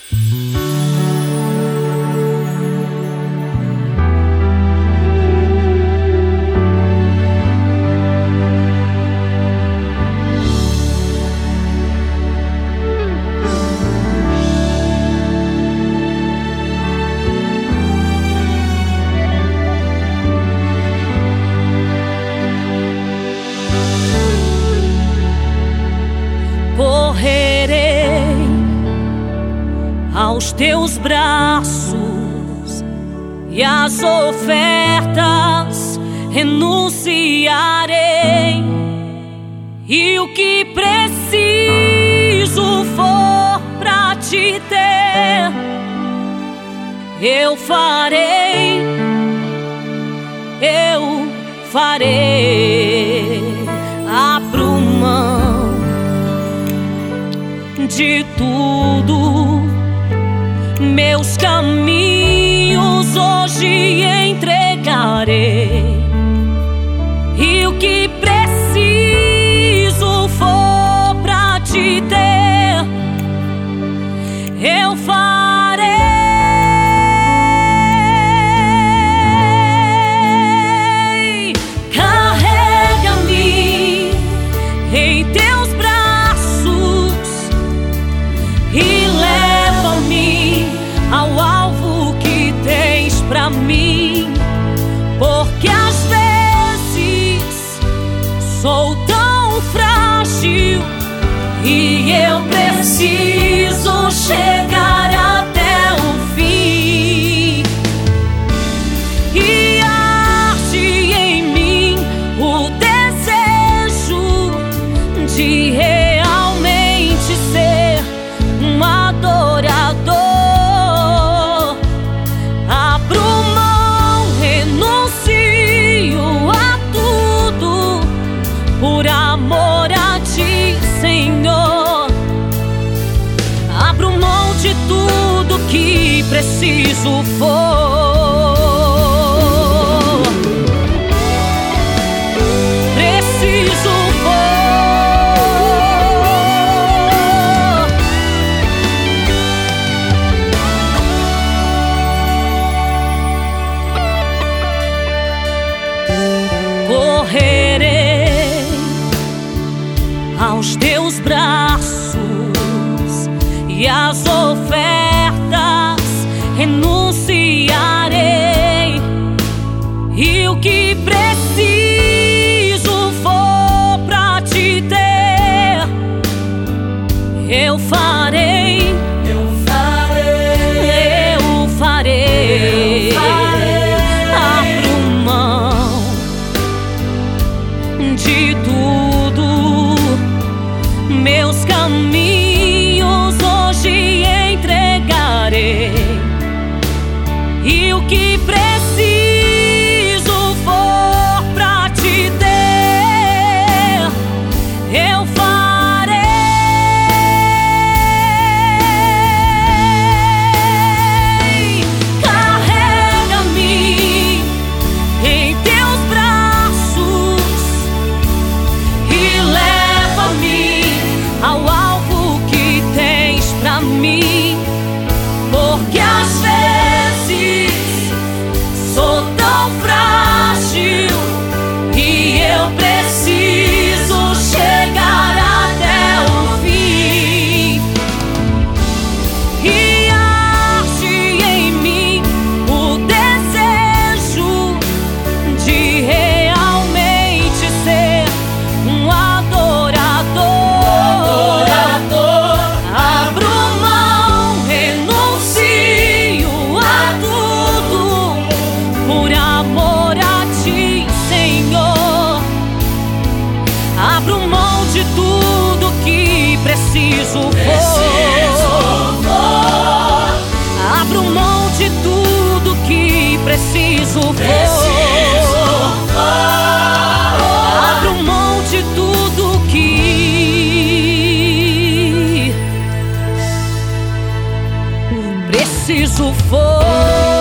Correrei aos teus braços e às ofertas renunciarei, e o que preciso for pra te ter, eu farei, eu farei. Abro mão de tudo, meus caminhos hoje entregarei, e o que preciso for pra te ter, eu farei. Carrega-me em teus braços e leva-me ao alvo que tens pra mim, porque às vezes sou tão frágil e eu preciso chegar até o fim. E arde em mim o desejo de realmente ser um adorador. Abro mão, renuncio a tudo por amor a ti, Senhor. Abro mão de tudo que preciso for. Preciso correrei aos teus braços e às ofertas renunciarei, e o que preciso for pra te ter, eu farei, eu farei, eu farei, eu farei. Abro mão de tudo, meus caminhos hoje entregarei, e o que preciso for pra te ter, eu farei. Carrega-me em teus braços e leva-me ao alvo que tens pra mim, porque às vezes sou tão frágil e eu preciso chegar até o fim. E arde em mim o desejo de realmente ser um adorador. Abro mão, renuncio a tudo por amor a ti, Senhor. Abro mão de tudo que preciso for. Abro mão de tudo que preciso for. Abro mão de tudo que preciso for.